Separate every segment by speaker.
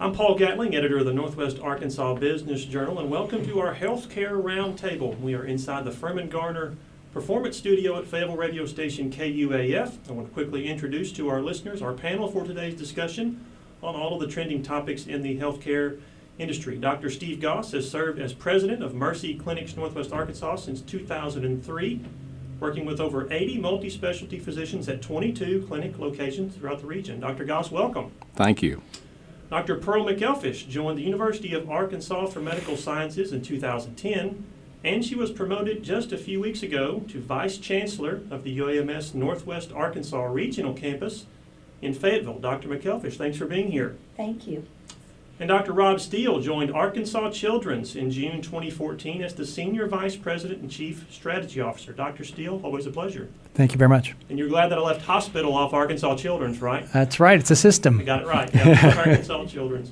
Speaker 1: I'm Paul Gatling, editor of the Northwest Arkansas Business Journal, and welcome to our Healthcare Roundtable. We are inside the Furman Garner Performance Studio at Fayetteville radio station KUAF. I want to quickly introduce to our listeners our panel for today's discussion on all of the trending topics in the healthcare industry. Dr. Steve Goss has served as president of Mercy Clinics Northwest Arkansas since 2003, working with over 80 multi-specialty physicians at 22 clinic locations throughout the region. Dr. Goss, welcome.
Speaker 2: Thank you.
Speaker 1: Dr. Pearl McElfish joined the University of Arkansas for Medical Sciences in 2010, and she was promoted just a few weeks ago to Vice Chancellor of the UAMS Northwest Arkansas Regional Campus in Fayetteville. Dr. McElfish, thanks for being here.
Speaker 3: Thank you.
Speaker 1: And Dr. Rob Steele joined Arkansas Children's in June 2014 as the Senior Vice President and Chief Strategy Officer. Dr. Steele, always a pleasure.
Speaker 4: Thank you very much.
Speaker 1: And you're glad that I left hospital off Arkansas Children's, right?
Speaker 4: That's right. It's a system.
Speaker 1: I got it right. Yeah, Arkansas Children's.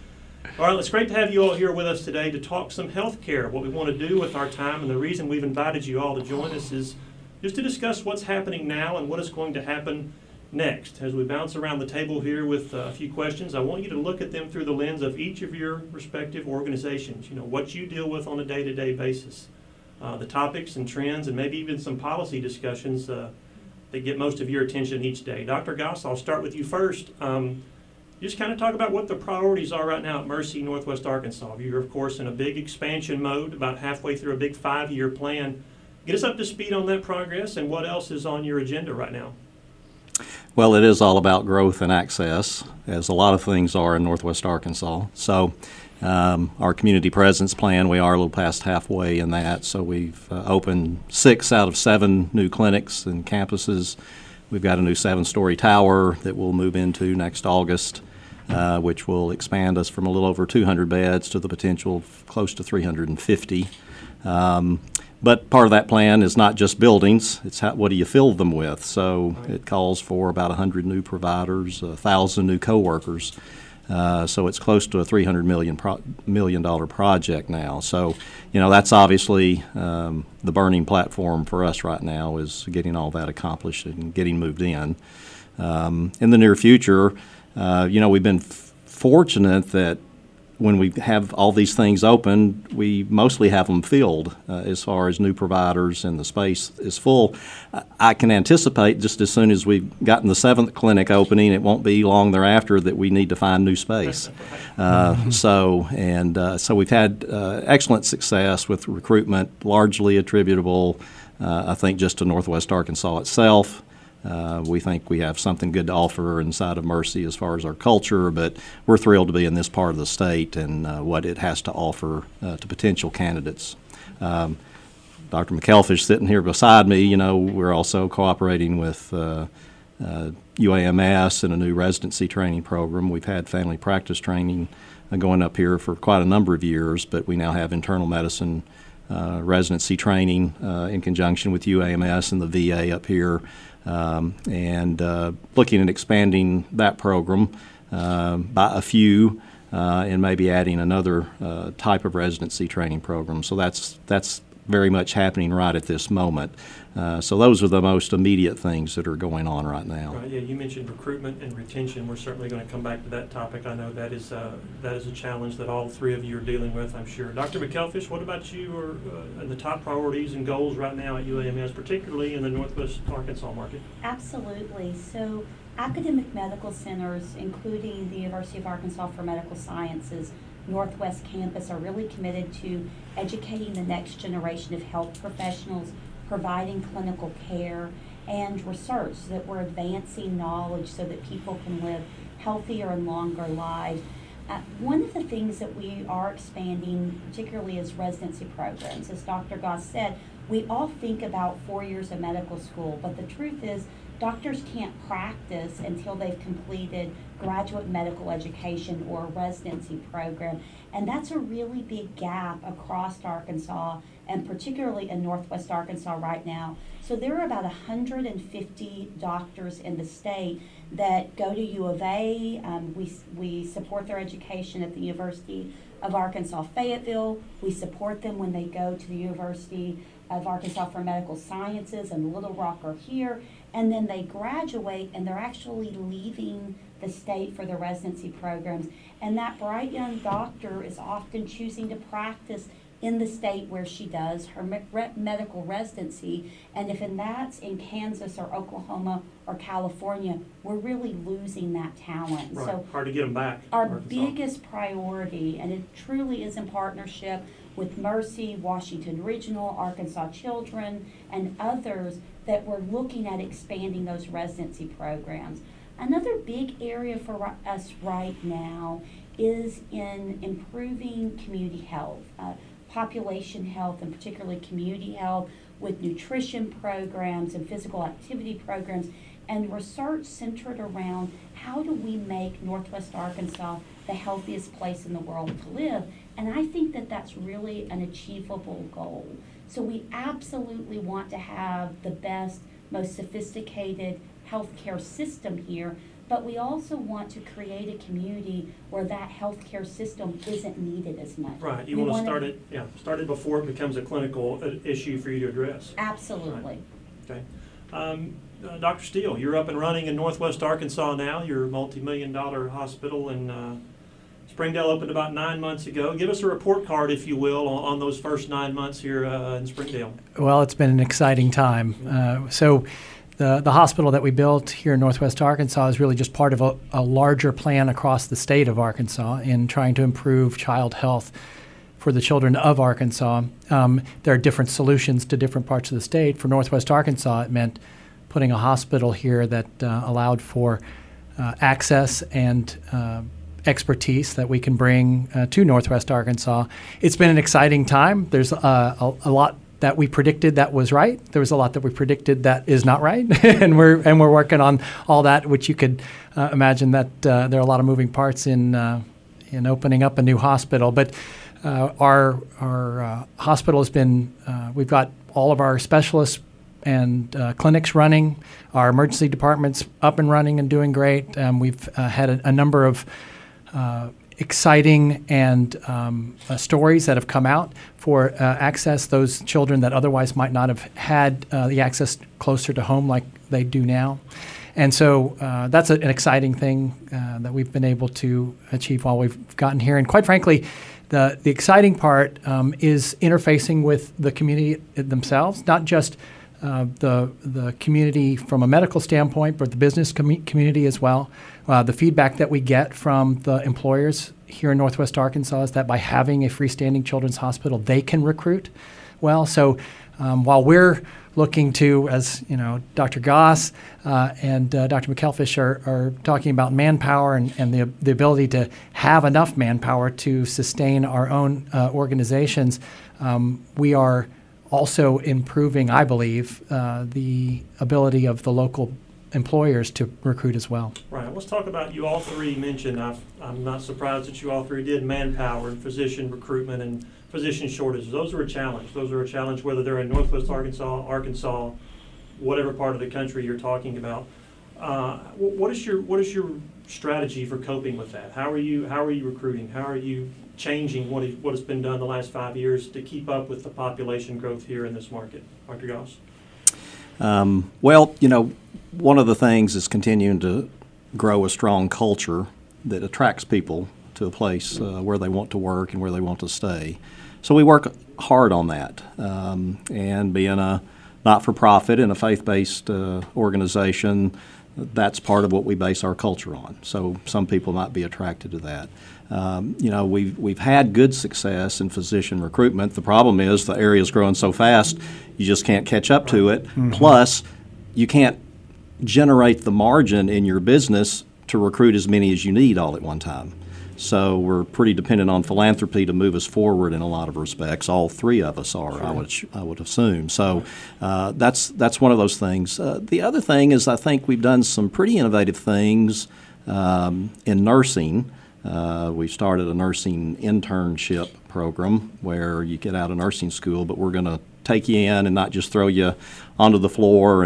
Speaker 1: All right, it's great to have you all here with us today to talk some health care. What we want to do with our time, and the reason we've invited you all to join us, is just to discuss what's happening now and what is going to happen next. As we bounce around the table here with a few questions, I want you to look at them through the lens of each of your respective organizations. You know, what you deal with on a day-to-day basis, the topics and trends, and maybe even some policy discussions that get most of your attention each day. Dr. Goss, I'll start with you first. Just kind of talk about what the priorities are right now at Mercy Northwest Arkansas. You're, of course, in a big expansion mode, about halfway through a big 5-year plan. Get us up to speed on that progress and what else is on your agenda right now.
Speaker 2: Well, it is all about growth and access, as a lot of things are in Northwest Arkansas. So our community presence plan, we are a little past halfway in that. So we've opened 6 out of 7 new clinics and campuses. We've got a new 7-story tower that we'll move into next August, which will expand us from a little over 200 beds to the potential of close to 350. But part of that plan is not just buildings, it's what do you fill them with. So it calls for about 100 new providers, 1,000 new coworkers. So it's close to a $300 million project now. So, you know, that's obviously the burning platform for us right now, is getting all that accomplished and getting moved in. In the near future, you know, we've been fortunate that when we have all these things open, we mostly have them filled as far as new providers, and the space is full. I can anticipate just as soon as we've gotten the 7th clinic opening, it won't be long thereafter that we need to find new space. So we've had excellent success with recruitment, largely attributable, I think, just to Northwest Arkansas itself. We think we have something good to offer inside of Mercy as far as our culture, but we're thrilled to be in this part of the state and what it has to offer to potential candidates. Dr. McElfish sitting here beside me, you know, we're also cooperating with UAMS and a new residency training program. We've had family practice training going up here for quite a number of years, but we now have internal medicine residency training in conjunction with UAMS and the VA up here. And looking at expanding that program by a few and maybe adding another type of residency training program. So that's very much happening right at this moment. So those are the most immediate things that are going on right now.
Speaker 1: Right, yeah, you mentioned recruitment and retention. We're certainly going to come back to that topic. I know that is a challenge that all 3 of you are dealing with, I'm sure. Dr. McElfish, what about you or the top priorities and goals right now at UAMS, particularly in the Northwest Arkansas market?
Speaker 3: Absolutely. So academic medical centers, including the University of Arkansas for Medical Sciences Northwest Campus, are really committed to educating the next generation of health professionals, providing clinical care and research, so that we're advancing knowledge so that people can live healthier and longer lives. One of the things that we are expanding, particularly, is residency programs. As Dr. Goss said, we all think about 4 years of medical school, but the truth is doctors can't practice until they've completed graduate medical education or a residency program. And that's a really big gap across Arkansas, and particularly in Northwest Arkansas right now. So there are about 150 doctors in the state that go to U of A. We support their education at the University of Arkansas Fayetteville. We support them when they go to the University of Arkansas for Medical Sciences in Little Rock or here. and then they graduate and they're actually leaving the state for their residency programs. And that bright young doctor is often choosing to practice in the state where she does her medical residency. And if that's in Kansas or Oklahoma or California, we're really losing that talent.
Speaker 1: Right.
Speaker 3: So
Speaker 1: Hard to get them back.
Speaker 3: our
Speaker 1: Arkansas.
Speaker 3: biggest priority, and it truly is in partnership with Mercy, Washington Regional, Arkansas Children, and others, that we're looking at expanding those residency programs. Another big area for us right now is in improving community health, population health, and particularly community health with nutrition programs and physical activity programs, and research centered around how do we make Northwest Arkansas the healthiest place in the world to live. And I think that that's really an achievable goal. So we absolutely want to have the best, most sophisticated healthcare system here, but we also want to create a community where that healthcare system isn't needed as much.
Speaker 1: Right. You
Speaker 3: We
Speaker 1: want to
Speaker 3: wanna-
Speaker 1: start it before it becomes a clinical issue for you to address.
Speaker 3: Absolutely.
Speaker 1: Okay. Dr. Steele, you're up and running in Northwest Arkansas now. You're a multi-million-dollar hospital in Springdale, opened about 9 months ago. Give us a report card, if you will, on those first 9 months here in Springdale.
Speaker 4: Well, it's been an exciting time. So the hospital that we built here in Northwest Arkansas is really just part of a larger plan across the state of Arkansas in trying to improve child health for the children of Arkansas. There are different solutions to different parts of the state. For Northwest Arkansas, it meant putting a hospital here that allowed for access and expertise that we can bring to Northwest Arkansas. It's been an exciting time. There's a lot that we predicted that was right. There was a lot that we predicted that is not right, and we're working on all that. Which you could imagine that there are a lot of moving parts in opening up a new hospital. But our hospital has been. We've got all of our specialists and clinics running. Our emergency department's up and running and doing great. We've had a number of exciting and stories that have come out for access, those children that otherwise might not have had the access closer to home like they do now. And so that's an exciting thing that we've been able to achieve while we've gotten here. And quite frankly, the exciting part is interfacing with the community themselves, not just the community from a medical standpoint, but the business community as well. The feedback that we get from the employers here in Northwest Arkansas is that by having a freestanding children's hospital, they can recruit well. So while we're looking to, as you know, Dr. Goss and Dr. McElfish are talking about manpower and the ability to have enough manpower to sustain our own organizations, we are also improving, I believe, the ability of the local employers to recruit as well.
Speaker 1: Right. Let's talk about, you all three mentioned, I'm not surprised that you all three did, manpower and physician recruitment and physician shortages. Those are a challenge. Those are a challenge whether they're in Northwest Arkansas, whatever part of the country you're talking about. What is your strategy for coping with that? How are you recruiting? How are you changing what has been done the last 5 years to keep up with the population growth here in this market? Dr. Goss?
Speaker 2: Well, you know, one of the things is continuing to grow a strong culture that attracts people to a place where they want to work and where they want to stay. So we work hard on that. And being a not-for-profit and a faith-based organization, that's part of what we base our culture on. So some people might be attracted to that. You know, we've had good success in physician recruitment. The problem is the area is growing so fast, you just can't catch up to it. Mm-hmm. Plus, you can't generate the margin in your business to recruit as many as you need all at one time. So we're pretty dependent on philanthropy to move us forward in a lot of respects. All three of us are, sure. I would assume. So that's one of those things. The other thing is I think we've done some pretty innovative things in nursing. We started a nursing internship program where you get out of nursing school, but we're going to take you in and not just throw you onto the floor and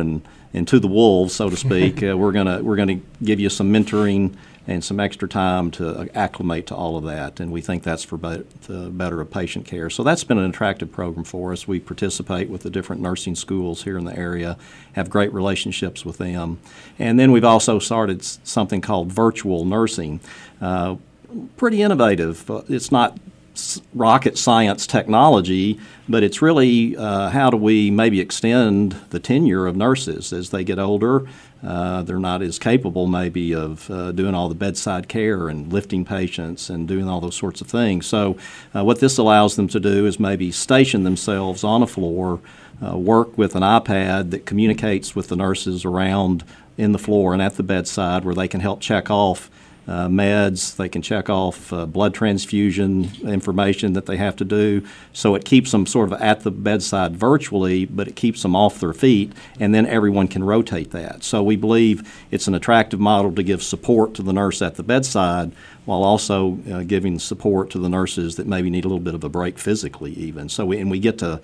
Speaker 2: into the wolves, so to speak. We're gonna give you some mentoring and some extra time to acclimate to all of that, and we think that's for the better of patient care. So that's been an attractive program for us. We participate with the different nursing schools here in the area, have great relationships with them. And then we've also started something called virtual nursing. Pretty innovative. It's not rocket science technology, but it's really how do we maybe extend the tenure of nurses as they get older. They're not as capable maybe of doing all the bedside care and lifting patients and doing all those sorts of things. So what this allows them to do is maybe station themselves on a floor, work with an iPad that communicates with the nurses around in the floor and at the bedside, where they can help check off meds, they can check off blood transfusion information that they have to do. So it keeps them sort of at the bedside virtually, but it keeps them off their feet, and then everyone can rotate that. So we believe it's an attractive model to give support to the nurse at the bedside while also giving support to the nurses that maybe need a little bit of a break physically even. So we get to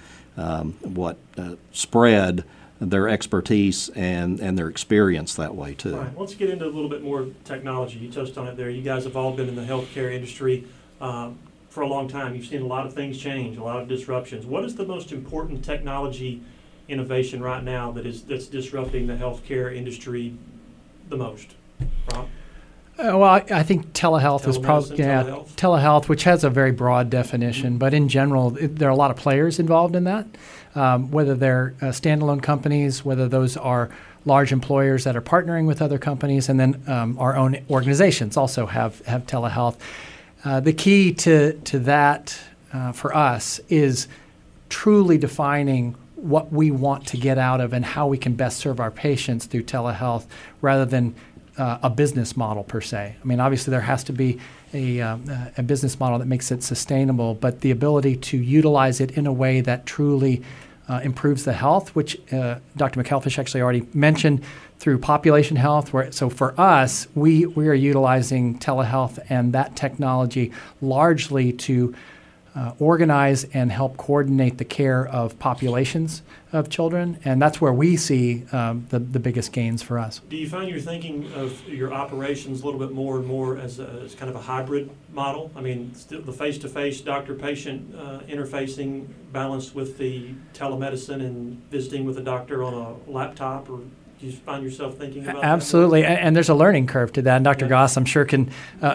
Speaker 2: spread their expertise and their experience that way too.
Speaker 1: Right. Let's get into a little bit more technology. You touched on it there. You guys have all been in the healthcare industry for a long time. You've seen a lot of things change, a lot of disruptions. What is the most important technology innovation right now that's disrupting the healthcare industry the most? Rob?
Speaker 4: Well, I think telehealth is probably telehealth, which has a very broad definition, but in general, there are a lot of players involved in that. Whether they're standalone companies, whether those are large employers that are partnering with other companies, and then our own organizations also have telehealth. The key to that for us is truly defining what we want to get out of and how we can best serve our patients through telehealth rather than a business model per se. I mean, obviously there has to be a business model that makes it sustainable, but the ability to utilize it in a way that truly improves the health, which Dr. McElfish actually already mentioned through population health. So for us, we are utilizing telehealth and that technology largely to organize and help coordinate the care of populations of children, and that's where we see the biggest gains for us.
Speaker 1: Do you find you're thinking of your operations a little bit more and more as kind of a hybrid model? I mean, still the face-to-face doctor-patient interfacing balanced with the telemedicine and visiting with a doctor on a laptop, or do you find yourself thinking about
Speaker 4: Absolutely,
Speaker 1: that?
Speaker 4: and there's a learning curve to that. And Dr. Goss, I'm sure, can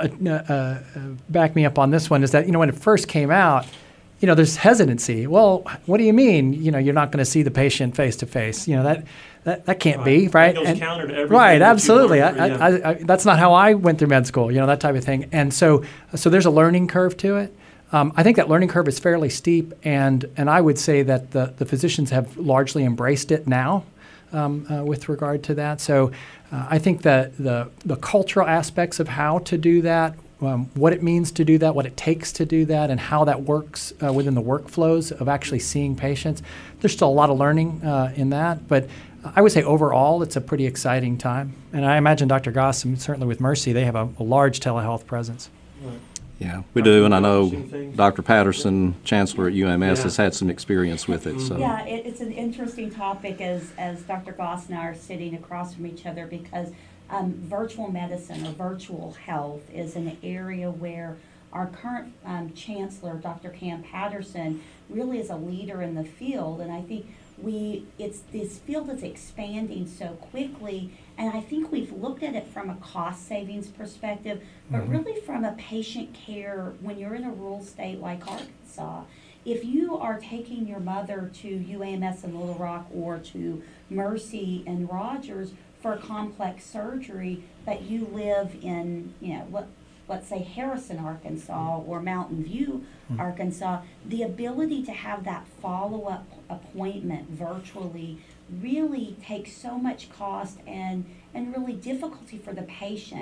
Speaker 4: back me up on this one, is that, when it first came out, there's hesitancy. Well, what do you mean, you're not going to see the patient face-to-face? That can't be, right?
Speaker 1: That goes counter to everything.
Speaker 4: Right, absolutely.
Speaker 1: I,
Speaker 4: that's not how I went through med school, that type of thing. And so there's a learning curve to it. I think that learning curve is fairly steep, and I would say that the physicians have largely embraced it now. With regard to that. So I think that the cultural aspects of how to do that, what it means to do that, what it takes to do that, and how that works within the workflows of actually seeing patients, there's still a lot of learning in that. But I would say overall it's a pretty exciting time. And I imagine Dr. Goss, certainly with Mercy, they have a large telehealth presence.
Speaker 1: right.
Speaker 2: Yeah, we do, and I know Dr. Patterson, Chancellor at UMS, has had some experience with it. So.
Speaker 3: Yeah, it's an interesting topic as Dr. Goss and I are sitting across from each other, because virtual medicine or virtual health is an area where our current Chancellor, Dr. Cam Patterson, really is a leader in the field, and I think this field is expanding so quickly, and I think we've looked at it from a cost savings perspective, but really from a patient care. When you're in a rural state like Arkansas, if you are taking your mother to UAMS in Little Rock or to Mercy and Rogers for complex surgery, but you live in, let's say Harrison, Arkansas, or Mountain View, Arkansas, the ability to have that follow-up appointment virtually really takes so much cost and really difficulty for the patient.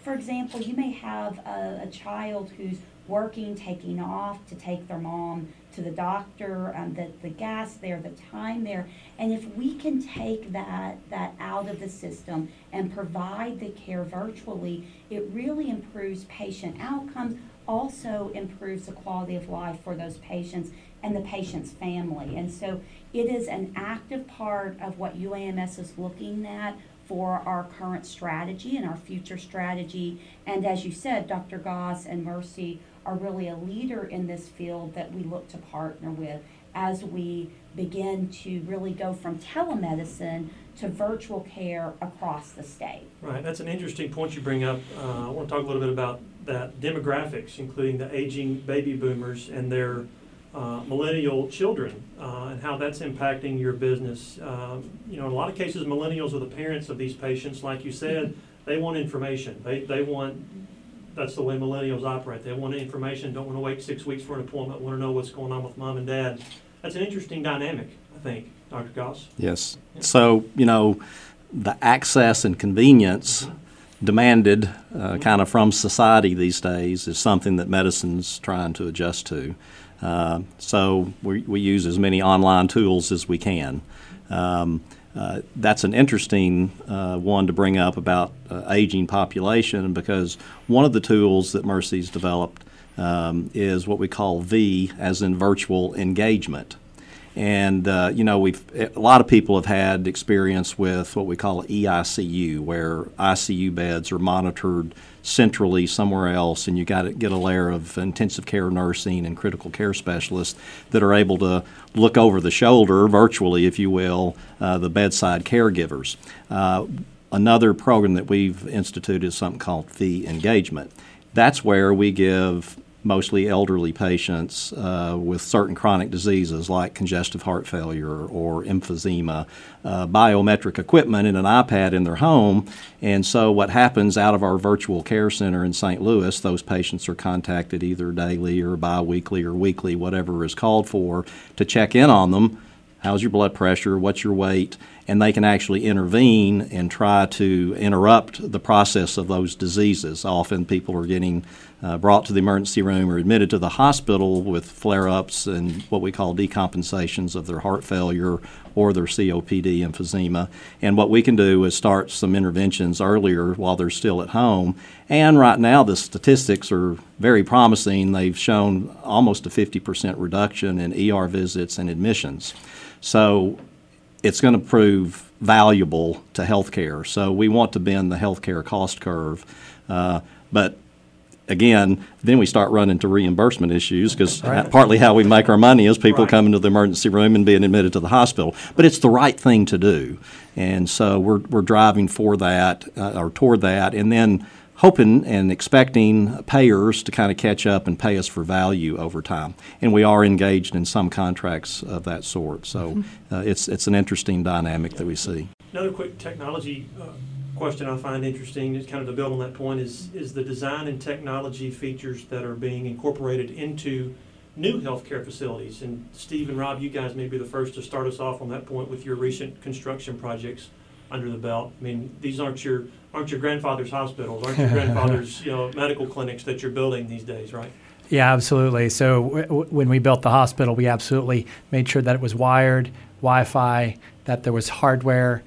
Speaker 3: for example, you may have a child who's working, taking off to take their mom to the doctor, the gas there, the time there. And if we can take that out of the system and provide the care virtually, it really improves patient outcomes, also improves the quality of life for those patients and the patient's family. And so it is an active part of what UAMS is looking at for our current strategy and our future strategy. And as you said, Dr. Goss and Mercy are really a leader in this field that we look to partner with as we begin to really go from telemedicine to virtual care across the state.
Speaker 1: Right, that's an interesting point you bring up. I want to talk a little bit about that demographics, including the aging baby boomers and their millennial children, and how that's impacting your business. In a lot of cases, millennials are the parents of these patients. Like you said, they want information. They want, that's the way millennials operate. They want information, don't want to wait 6 weeks for an appointment, want to know what's going on with mom and dad. That's an interesting dynamic, I think, Dr. Goss.
Speaker 2: Yes. So, the access and convenience demanded kind of from society these days is something that medicine's trying to adjust to. So we use as many online tools as we can. That's an interesting one to bring up about aging population, because one of the tools that Mercy's developed is what we call V, as in virtual engagement. And, a lot of people have had experience with what we call EICU, where ICU beds are monitored centrally somewhere else, and you got to get a layer of intensive care nursing and critical care specialists that are able to look over the shoulder, virtually, if you will, the bedside caregivers. Another program that we've instituted is something called V Engagement. That's where we give mostly elderly patients with certain chronic diseases like congestive heart failure or emphysema, biometric equipment and an iPad in their home. And so what happens out of our virtual care center in St. Louis, those patients are contacted either daily or biweekly or weekly, whatever is called for, to check in on them. How's your blood pressure? What's your weight? And they can actually intervene and try to interrupt the process of those diseases. Often people are getting brought to the emergency room or admitted to the hospital with flare-ups and what we call decompensations of their heart failure or their COPD emphysema. And what we can do is start some interventions earlier while they're still at home. And right now the statistics are very promising. They've shown almost a 50% reduction in ER visits and admissions. So it's going to prove valuable to healthcare. So we want to bend the healthcare cost curve. But again, then we start running into reimbursement issues, because partly how we make our money is people coming to the emergency room and being admitted to the hospital. But it's the right thing to do. And so we're driving for that, or toward that, and then hoping and expecting payers to kind of catch up and pay us for value over time. And we are engaged in some contracts of that sort. So it's an interesting dynamic that we see.
Speaker 1: Another quick technology question I find interesting, is kind of to build on that point, is the design and technology features that are being incorporated into new healthcare facilities. And Steve and Rob, you guys may be the first to start us off on that point with your recent construction projects under the belt. I mean, these aren't your grandfather's hospitals, aren't your grandfather's medical clinics that you're building these days, right?
Speaker 4: Yeah, absolutely. So when we built the hospital, we absolutely made sure that it was wired, Wi-Fi, that there was hardware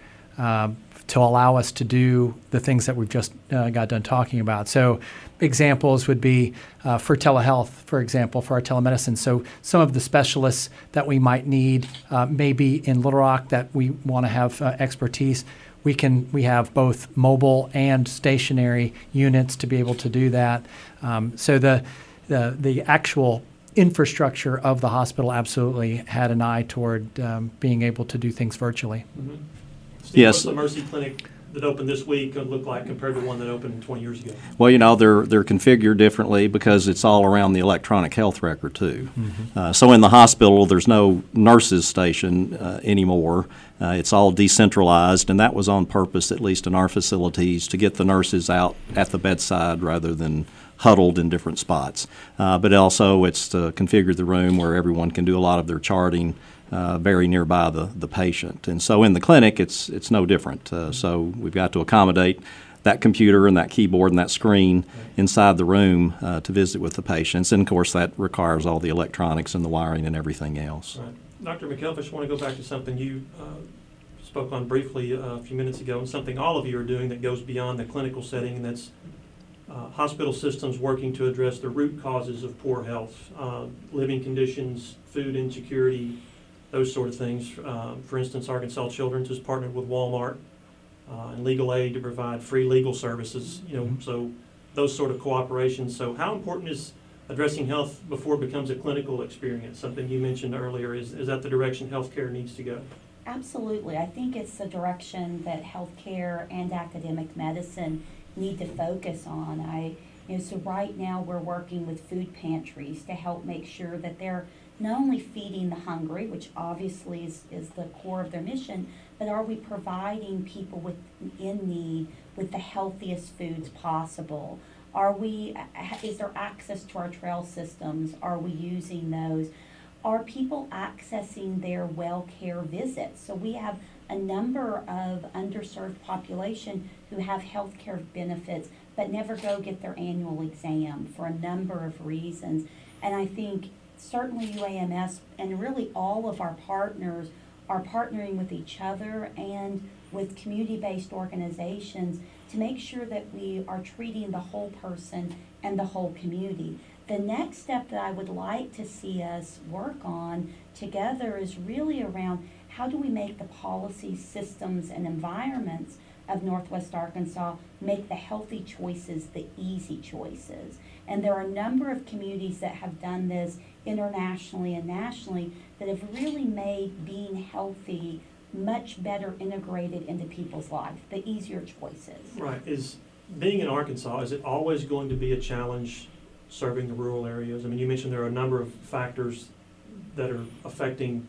Speaker 4: to allow us to do the things that we've just got done talking about. So examples would be for telehealth, for example, for our telemedicine. So some of the specialists that we might need, maybe in Little Rock that we want to have expertise, we have both mobile and stationary units to be able to do that. So the actual infrastructure of the hospital absolutely had an eye toward being able to do things virtually.
Speaker 1: Mm-hmm. Steve,
Speaker 2: Yes.
Speaker 1: what's the Mercy Clinic that opened this week look like compared to one that opened 20 years ago?
Speaker 2: Well, they're configured differently because it's all around the electronic health record, too.
Speaker 4: Mm-hmm.
Speaker 2: So in the hospital, there's no nurses station anymore. It's all decentralized, and that was on purpose, at least in our facilities, to get the nurses out at the bedside rather than huddled in different spots. But also it's to configure the room where everyone can do a lot of their charting very nearby the patient. And so in the clinic, it's no different. So we've got to accommodate that computer and that keyboard and that screen inside the room to visit with the patients. And, of course, that requires all the electronics and the wiring and everything else.
Speaker 1: Right. Dr. McElfish, I want to go back to something you spoke on briefly a few minutes ago, and something all of you are doing that goes beyond the clinical setting, and that's hospital systems working to address the root causes of poor health, living conditions, food insecurity, those sort of things. For instance, Arkansas Children's has partnered with Walmart and Legal Aid to provide free legal services, so those sort of cooperations. So how important is addressing health before it becomes a clinical experience? Something you mentioned earlier, is that the direction healthcare needs to go?
Speaker 3: Absolutely. I think it's the direction that healthcare and academic medicine need to focus on. So right now we're working with food pantries to help make sure that they're not only feeding the hungry, which obviously is the core of their mission, but are we providing people in need with the healthiest foods possible? Is there access to our trail systems? Are we using those? Are people accessing their well care visits? So we have a number of underserved population who have health care benefits but never go get their annual exam for a number of reasons. And I think certainly UAMS and really all of our partners are partnering with each other and with community-based organizations to make sure that we are treating the whole person and the whole community. The next step that I would like to see us work on together is really around how do we make the policy systems and environments of Northwest Arkansas make the healthy choices the easy choices. And there are a number of communities that have done this internationally and nationally that have really made being healthy much better integrated into people's life, the easier choices.
Speaker 1: Right. Is being in Arkansas, is it always going to be a challenge serving the rural areas? I mean, you mentioned there are a number of factors that are affecting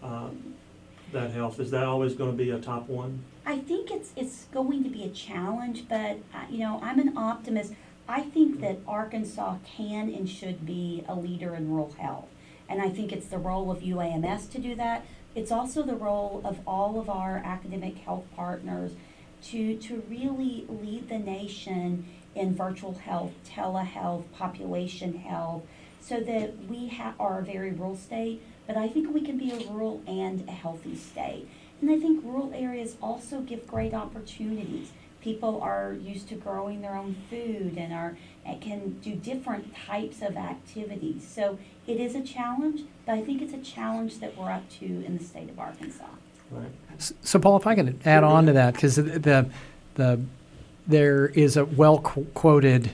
Speaker 1: that health. Is that always going to be a top one?
Speaker 3: I think it's going to be a challenge, but I'm an optimist. I think that Arkansas can and should be a leader in rural health, and I think it's the role of UAMS to do that. It's also the role of all of our academic health partners to really lead the nation in virtual health, telehealth, population health, so that we are a very rural state, but I think we can be a rural and a healthy state. And I think rural areas also give great opportunities. People are used to growing their own food and can do different types of activities. So it is a challenge, but I think it's a challenge that we're up to in the state of Arkansas.
Speaker 1: Right.
Speaker 4: So, Paul, if I could add on to that, because there is a well-quoted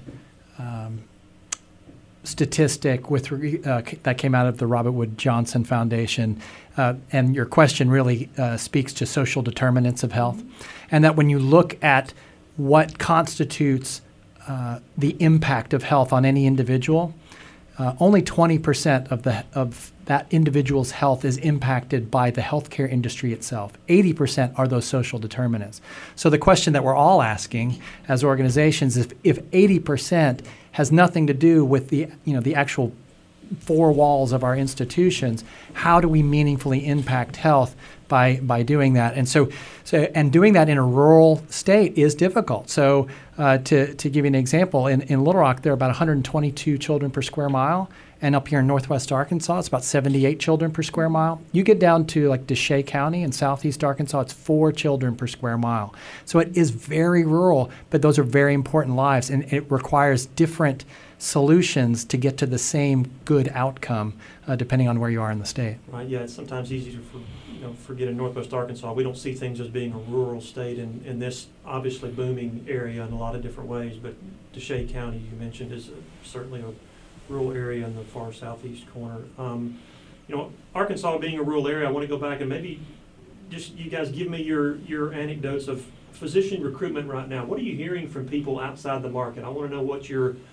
Speaker 4: statistic that came out of the Robert Wood Johnson Foundation, and your question really speaks to social determinants of health, and that when you look at what constitutes the impact of health on any individual, only 20% of that individual's health is impacted by the healthcare industry itself. 80% are those social determinants. So the question that we're all asking as organizations is, if 80% has nothing to do with the actual four walls of our institutions, how do we meaningfully impact health by doing that? And so doing that in a rural state is difficult. So to give you an example, in Little Rock, there are about 122 children per square mile. And up here in Northwest Arkansas, it's about 78 children per square mile. You get down to like Deshay County in Southeast Arkansas, it's 4 children per square mile. So it is very rural, but those are very important lives, and it requires different solutions to get to the same good outcome, depending on where you are in the state.
Speaker 1: Right. Yeah, it's sometimes easy to forget in Northwest Arkansas. We don't see things as being a rural state in this obviously booming area in a lot of different ways. But Deshay County, you mentioned, is certainly a rural area in the far southeast corner. Arkansas being a rural area, I want to go back and maybe just you guys give me your anecdotes of physician recruitment right now. What are you hearing from people outside the market? I want to know what's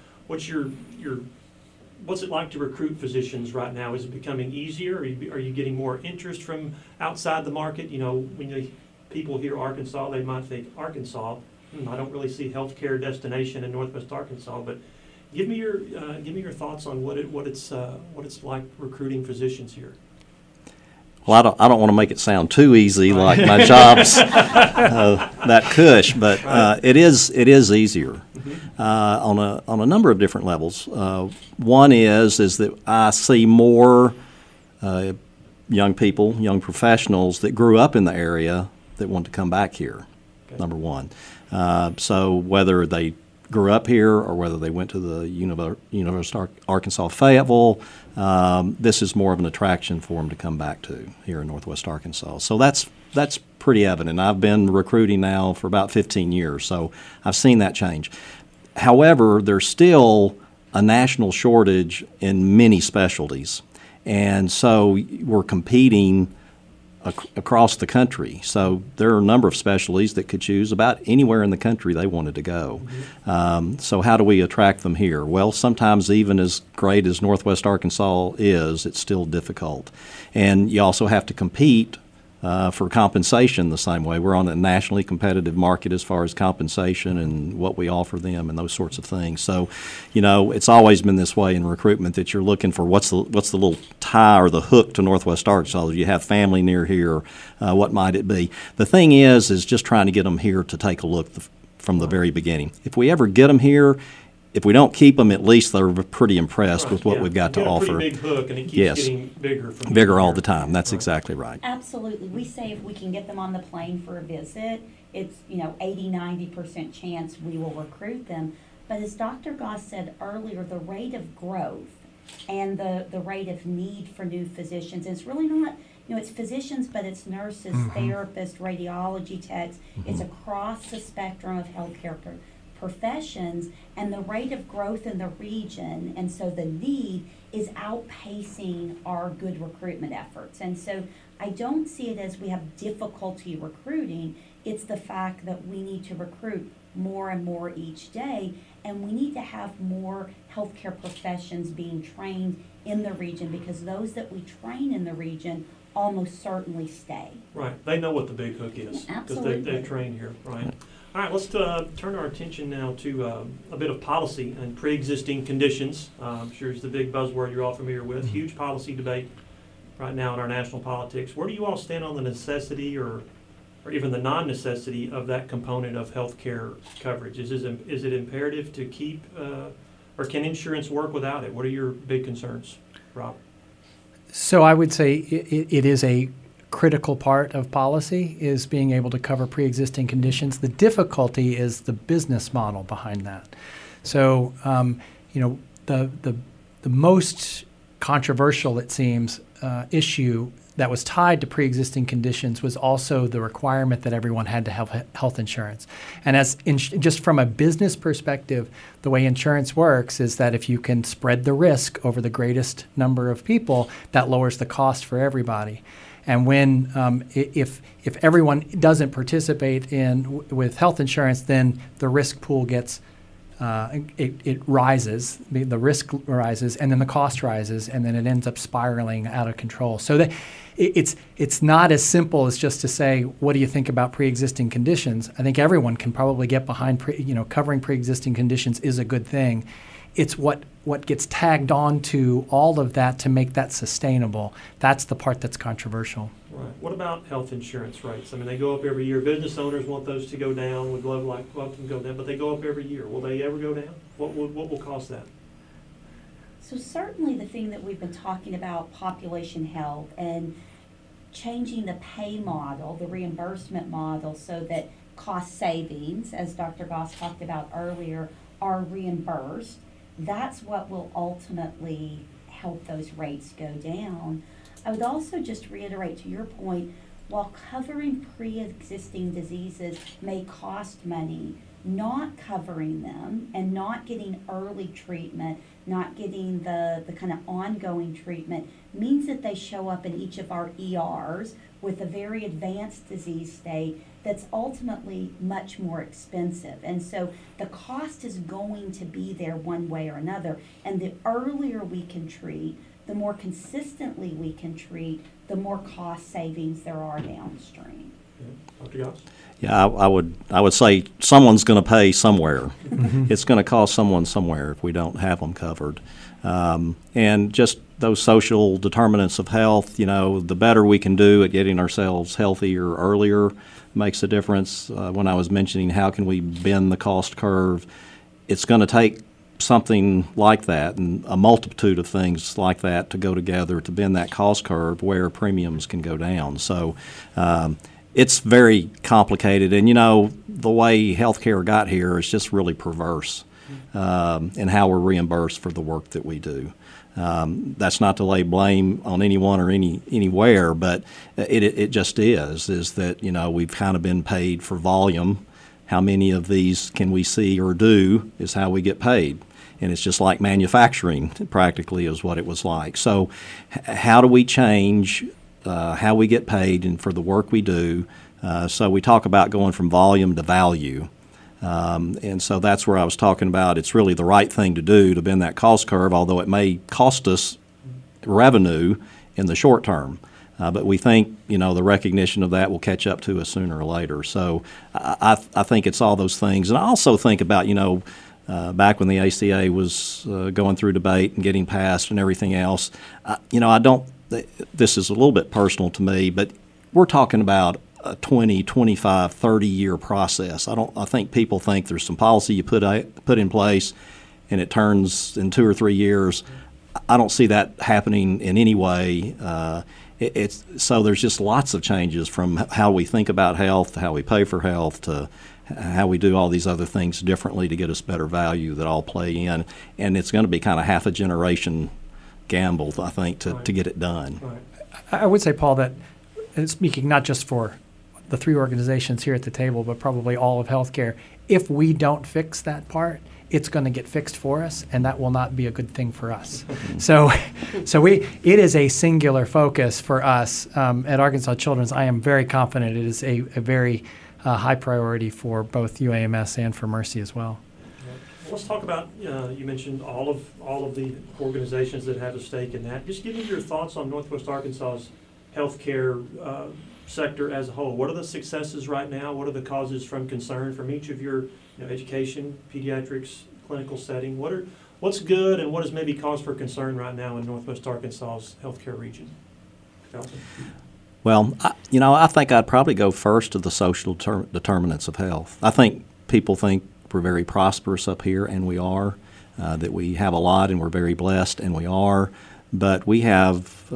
Speaker 1: it like to recruit physicians right now? Is it becoming easier? Are you getting more interest from outside the market? When people hear Arkansas, they might think Arkansas. I don't really see healthcare destination in Northwest Arkansas, but give me your thoughts on what it's like recruiting physicians here.
Speaker 2: Well, I don't want to make it sound too easy, like my job's that cush, but it is easier on a number of different levels. One is that I see more young people, young professionals that grew up in the area that want to come back here.
Speaker 1: Okay.
Speaker 2: Number one, so whether they grew up here or whether they went to the University of Arkansas Fayetteville, this is more of an attraction for them to come back to here in Northwest Arkansas. So that's pretty evident. I've been recruiting now for about 15 years, so I've seen that change. However, there's still a national shortage in many specialties, and so we're competing across the country. So there are a number of specialties that could choose about anywhere in the country they wanted to go. So how do we attract them here? Well, sometimes even as great as Northwest Arkansas is, it's still difficult. And you also have to compete for compensation the same way. We're on a nationally competitive market as far as compensation and what we offer them and those sorts of things. So, it's always been this way in recruitment that you're looking for what's the little tie or the hook to Northwest Arkansas. You have family near here, what might it be? The thing is just trying to get them here to take a look from the very beginning. If we ever get them here, if we don't keep them, at least they're pretty impressed with what we've got to offer.
Speaker 1: A pretty big hook, and it keeps
Speaker 2: Yes.
Speaker 1: getting bigger.
Speaker 2: Bigger all the time. That's exactly right.
Speaker 3: Absolutely. We say if we can get them on the plane for a visit, it's 80-90% chance we will recruit them. But as Dr. Goss said earlier, the rate of growth and the rate of need for new physicians is really not, it's physicians, but it's nurses, therapists, radiology techs. It's across the spectrum of healthcare professions, and the rate of growth in the region, and so the need is outpacing our good recruitment efforts. And so I don't see it as we have difficulty recruiting. It's the fact that we need to recruit more and more each day, and we need to have more healthcare professions being trained in the region, because those that we train in the region almost certainly stay.
Speaker 1: Right. They know what the big hook is because
Speaker 3: Absolutely.
Speaker 1: they train here. Right. All right. Let's turn our attention now to a bit of policy and pre-existing conditions. I'm sure it's the big buzzword you're all familiar with. Huge policy debate right now in our national politics. Where do you all stand on the necessity or even the non-necessity of that component of health care coverage? Is it imperative to keep, or can insurance work without it? What are your big concerns, Rob?
Speaker 4: So I would say it is a critical part of policy, is being able to cover pre-existing conditions. The difficulty is the business model behind that. So, the most controversial, it seems, issue that was tied to pre-existing conditions was also the requirement that everyone had to have health insurance. And just from a business perspective, the way insurance works is that if you can spread the risk over the greatest number of people, that lowers the cost for everybody. And when if everyone doesn't participate with health insurance, then the risk pool gets it rises, the risk rises, and then the cost rises, and then it ends up spiraling out of control. So it's not as simple as just to say, what do you think about pre-existing conditions? I think everyone can probably get behind covering pre-existing conditions is a good thing. It's what gets tagged on to all of that to make that sustainable. That's the part that's controversial.
Speaker 1: Right. What about health insurance rates? I mean, they go up every year. Business owners want those to go down. Would love them to go down, but they go up every year. Will they ever go down? What will cause that?
Speaker 3: So certainly the thing that we've been talking about, population health, and changing the pay model, the reimbursement model, so that cost savings, as Dr. Goss talked about earlier, are reimbursed. That's what will ultimately help those rates go down. I would also just reiterate to your point, while covering pre-existing diseases may cost money, not covering them and not getting early treatment, not getting the kind of ongoing treatment means that they show up in each of our ERs with a very advanced disease state that's ultimately much more expensive. And so the cost is going to be there one way or another. And the earlier we can treat, the more consistently we can treat, the more cost savings there are downstream.
Speaker 1: Dr. Goss?
Speaker 2: Yeah, I would say someone's going to pay somewhere. It's going to cost someone somewhere if we don't have them covered. And just those social determinants of health, the better we can do at getting ourselves healthier earlier makes a difference. When I was mentioning how can we bend the cost curve, it's going to take something like that and a multitude of things like that to go together to bend that cost curve where premiums can go down. So it's very complicated, and the way healthcare got here is just really perverse in how we're reimbursed for the work that we do. That's not to lay blame on anyone or anywhere, but it just is that we've kind of been paid for volume. How many of these can we see or do is how we get paid. And it's just like manufacturing practically is what it was like. So how do we change how we get paid and for the work we do? So we talk about going from volume to value. And so that's where I was talking about it's really the right thing to do to bend that cost curve, although it may cost us revenue in the short term. But we think, the recognition of that will catch up to us sooner or later. So I think it's all those things. And I also think about, back when the ACA was going through debate and getting passed and everything else, this is a little bit personal to me, but we're talking about a 20, 25, 30-year process. I think people think there's some policy you put in place and it turns in 2 or 3 years. I don't see that happening in any way. So there's just lots of changes from how we think about health to how we pay for health to how we do all these other things differently to get us better value that all play in. And it's going to be kind of half a generation gamble, I think, to get it done.
Speaker 1: Right.
Speaker 4: I would say, Paul, that speaking not just for the 3 organizations here at the table, but probably all of healthcare, if we don't fix that part, it's going to get fixed for us, and that will not be a good thing for us. So it is a singular focus for us at Arkansas Children's. I am very confident it is a very high priority for both UAMS and for Mercy as well.
Speaker 1: Let's talk about, you mentioned all of the organizations that have a stake in that. Just give me your thoughts on Northwest Arkansas's healthcare sector as a whole. What are the successes right now? What are the causes from concern from each of your education, pediatrics, clinical setting? What's good and what is maybe cause for concern right now in Northwest Arkansas's healthcare region? Felton?
Speaker 2: Well, I think I'd probably go first to the social determinants of health. I think people think we're very prosperous up here, and we are, that we have a lot and we're very blessed, and we are, but we have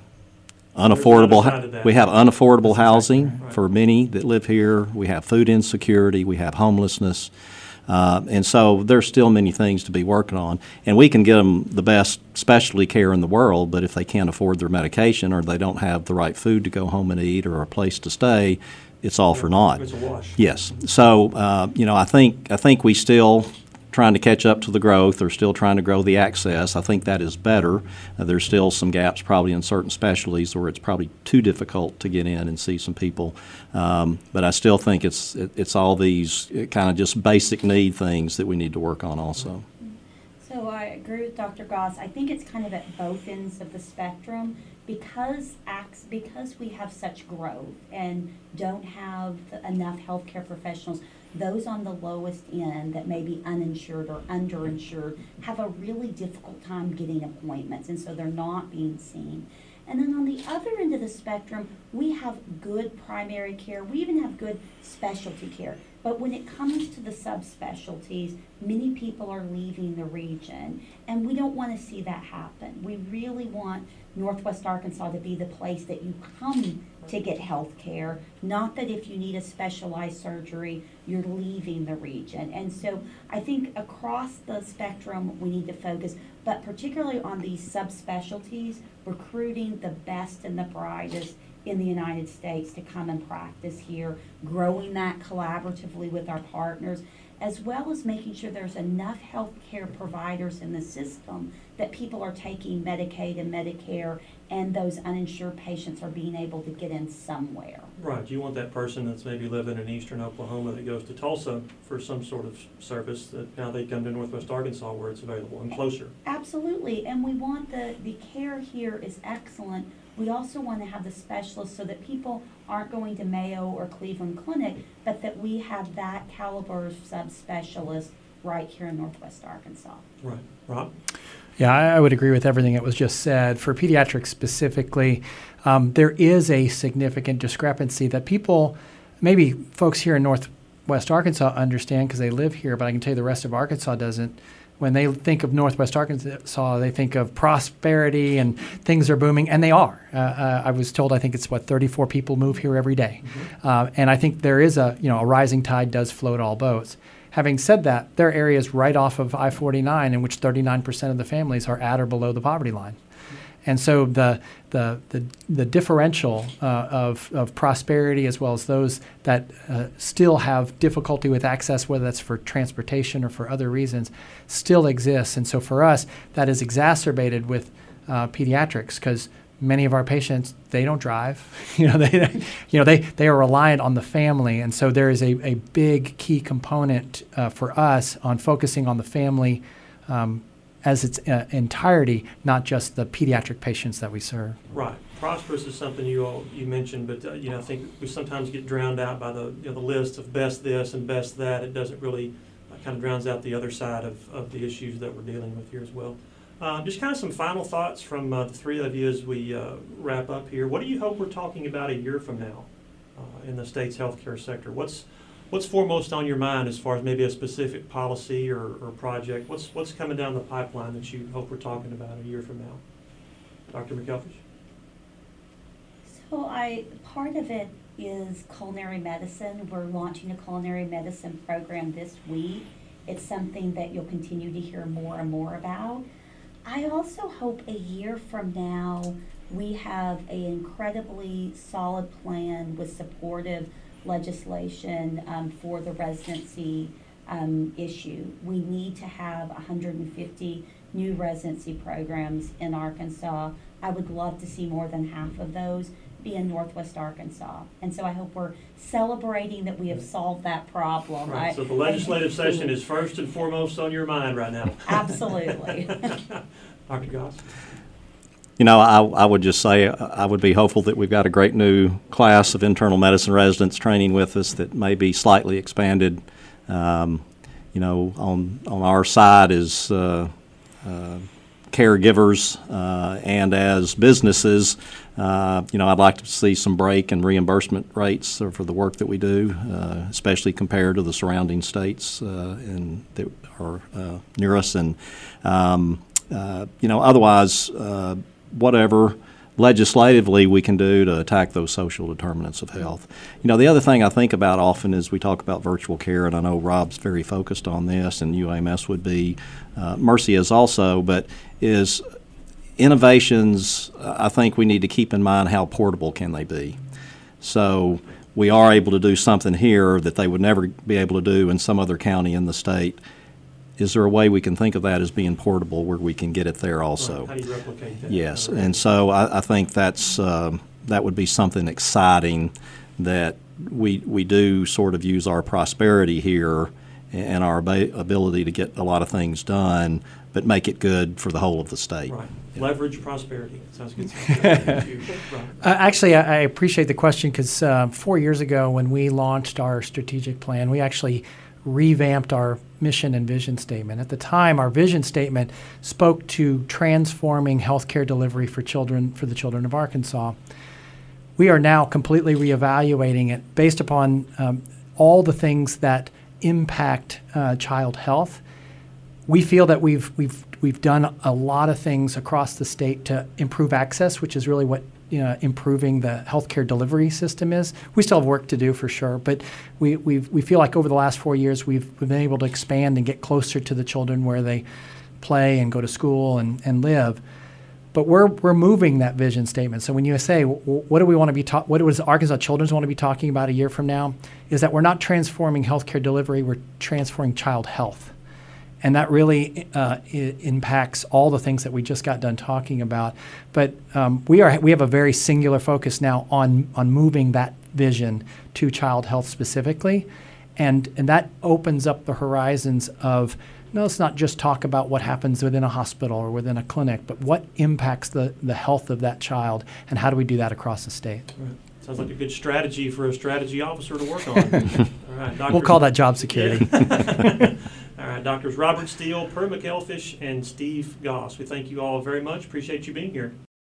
Speaker 2: unaffordable housing for many that live here. We have food insecurity. We have homelessness. And so there's still many things to be working on. And we can get them the best specialty care in the world, but if they can't afford their medication or they don't have the right food to go home and eat or a place to stay, it's all for naught.
Speaker 1: It's a wash.
Speaker 2: Yes. So, I think we still trying to catch up to the growth. They're still trying to grow the access. I think that is better. There's still some gaps probably in certain specialties where it's probably too difficult to get in and see some people. But I still think it's all these kind of just basic need things that we need to work on also.
Speaker 3: So I agree with Dr. Goss. I think it's kind of at both ends of the spectrum because we have such growth and don't have enough healthcare professionals. Those on the lowest end that may be uninsured or underinsured have a really difficult time getting appointments, and so they're not being seen. And then on the other end of the spectrum, we have good primary care. We even have good specialty care. But when it comes to the subspecialties, many people are leaving the region, and we don't want to see that happen. We really want Northwest Arkansas to be the place that you come to get health care, not that if you need a specialized surgery, you're leaving the region. And so I think across the spectrum, we need to focus, but particularly on these subspecialties, recruiting the best and the brightest in the United States to come and practice here, growing that collaboratively with our partners, as well as making sure there's enough healthcare providers in the system that people are taking Medicaid and Medicare, and those uninsured patients are being able to get in somewhere.
Speaker 1: Right. You want that person that's maybe living in eastern Oklahoma that goes to Tulsa for some sort of service, that now they come to Northwest Arkansas where it's available and closer.
Speaker 3: Absolutely, and we want the care here is excellent. We also want to have the specialists so that people aren't going to Mayo or Cleveland Clinic, but that we have that caliber of subspecialist right here in Northwest Arkansas.
Speaker 1: Right. Rob?
Speaker 4: Yeah, I would agree with everything that was just said. For pediatrics specifically, there is a significant discrepancy that people, maybe folks here in Northwest Arkansas understand because they live here, but I can tell you the rest of Arkansas doesn't. When they think of Northwest Arkansas, they think of prosperity and things are booming, and they are. I was told, I think it's 34 people move here every day.
Speaker 1: Mm-hmm.
Speaker 4: And I think there is a rising tide does float all boats. Having said that, there are areas right off of I-49 in which 39% of the families are at or below the poverty line. And so the differential of prosperity, as well as those that still have difficulty with access, whether that's for transportation or for other reasons, still exists. And so for us, that is exacerbated with pediatrics, because many of our patients, they don't drive. They are reliant on the family, and so there is a big key component for us on focusing on the family as its entirety, not just the pediatric patients that we serve.
Speaker 1: Right. Prosperous is something you mentioned, but I think we sometimes get drowned out by the the list of best this and best that. It doesn't really kind of drowns out the other side of the issues that we're dealing with here as well. Just kind of some final thoughts from the three of you as we wrap up here. What do you hope we're talking about a year from now in the state's healthcare sector? What's foremost on your mind as far as maybe a specific policy or project? What's coming down the pipeline that you hope we're talking about a year from now? Dr. McElfish?
Speaker 3: So part of it is culinary medicine. We're launching a culinary medicine program this week. It's something that you'll continue to hear more and more about. I also hope a year from now we have an incredibly solid plan with supportive legislation for the residency issue. We need to have 150 new residency programs in Arkansas. I would love to see more than half of those be in Northwest Arkansas. And so I hope we're celebrating that we have solved that problem.
Speaker 1: Right. So the legislative session is first and foremost on your mind right now.
Speaker 3: Absolutely.
Speaker 1: Dr. Goss?
Speaker 2: I would just say I would be hopeful that we've got a great new class of internal medicine residents training with us that may be slightly expanded. On our side is caregivers and as businesses, I'd like to see some break in reimbursement rates for the work that we do, especially compared to the surrounding states and that are near us. And otherwise, whatever legislatively we can do to attack those social determinants of health. The other thing I think about often is we talk about virtual care, and I know Rob's very focused on this, and UAMS would be, Mercy is also, but is innovations, I think we need to keep in mind how portable can they be. So we are able to do something here that they would never be able to do in some other county in the state. Is there a way we can think of that as being portable where we can get it there also?
Speaker 1: Right. How do you replicate that?
Speaker 2: Yes, and so I think that's that would be something exciting that we do sort of use our prosperity here and our ability to get a lot of things done, but make it good for the whole of the state.
Speaker 1: Right. Leverage prosperity. Sounds good. Right.
Speaker 4: Actually, I appreciate the question because 4 years ago when we launched our strategic plan, we actually revamped our mission and vision statement. At the time, our vision statement spoke to transforming healthcare delivery for the children of Arkansas. We are now completely reevaluating it based upon all the things that impact child health. We feel that we've done a lot of things across the state to improve access, which is really what improving the healthcare delivery system is. We still have work to do for sure, but we feel like over the last 4 years we've been able to expand and get closer to the children where they play and go to school and live. But we're moving that vision statement. So when you say what do we want to be what does Arkansas Children's want to be talking about a year from now, is that we're not transforming healthcare delivery, we're transforming child health. And that really impacts all the things that we just got done talking about. But we have a very singular focus now on moving that vision to child health specifically. And that opens up the horizons of, no, let's not just talk about what happens within a hospital or within a clinic, but what impacts the health of that child, and how do we do that across the state?
Speaker 1: Right. Sounds like a good strategy for a strategy officer to work on. All right,
Speaker 4: We'll call that job security.
Speaker 1: Yeah. All right, Doctors Robert Steele, Per McElfish, and Steve Goss. We thank you all very much. Appreciate you being here.